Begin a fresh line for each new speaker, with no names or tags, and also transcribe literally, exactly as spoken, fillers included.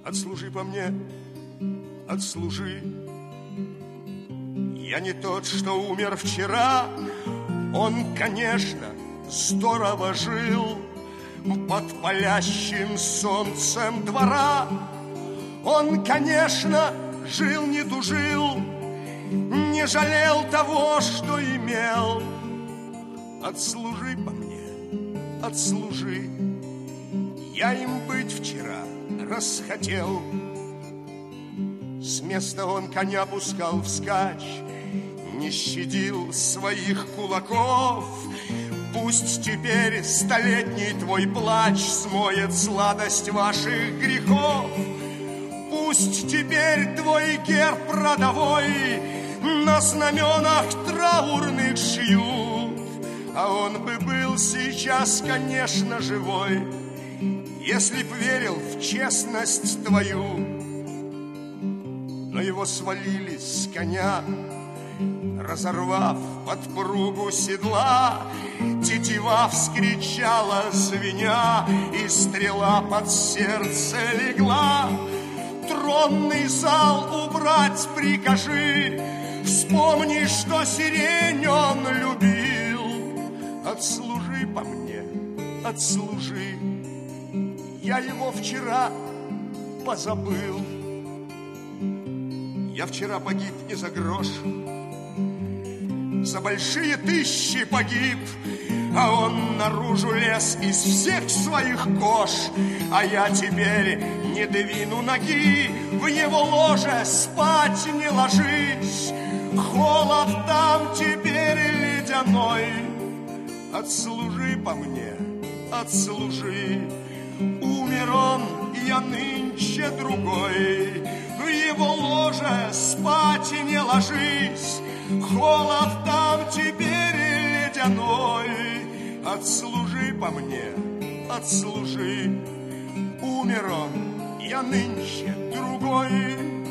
отслужи по мне, отслужи. Я не тот, что умер вчера. Он, конечно, здорово жил под палящим солнцем двора. Он, конечно, жил, не тужил, не жалел того, что имел. Отслужи по мне, отслужи. Я им быть вчера расхотел. С места он коня пускал вскачь, не щадил своих кулаков. Пусть теперь столетний твой плач смоет сладость ваших грехов. Пусть теперь твой герб родовой на знаменах траурных шьют. А он бы был сейчас, конечно, живой, если б верил в честность твою. Но его свалили с коня, разорвав подпругу седла. Тетива вскричала, звеня, и стрела под сердце легла. Тронный зал убрать прикажи, вспомни, что сирень он любил. Отслужи по мне, отслужи. Я его вчера позабыл. Я вчера погиб не за грош, за большие тысячи погиб. А он наружу лез из всех своих кож. А я теперь не двину ноги, в его ложе спать не ложись. Холод там теперь ледяной. Отслужи по мне, отслужи. Умер он, я нынче другой. В его ложе спать не ложись. Холод там теперь ледяной. Отслужи по мне, отслужи. Умер он, я нынче другой.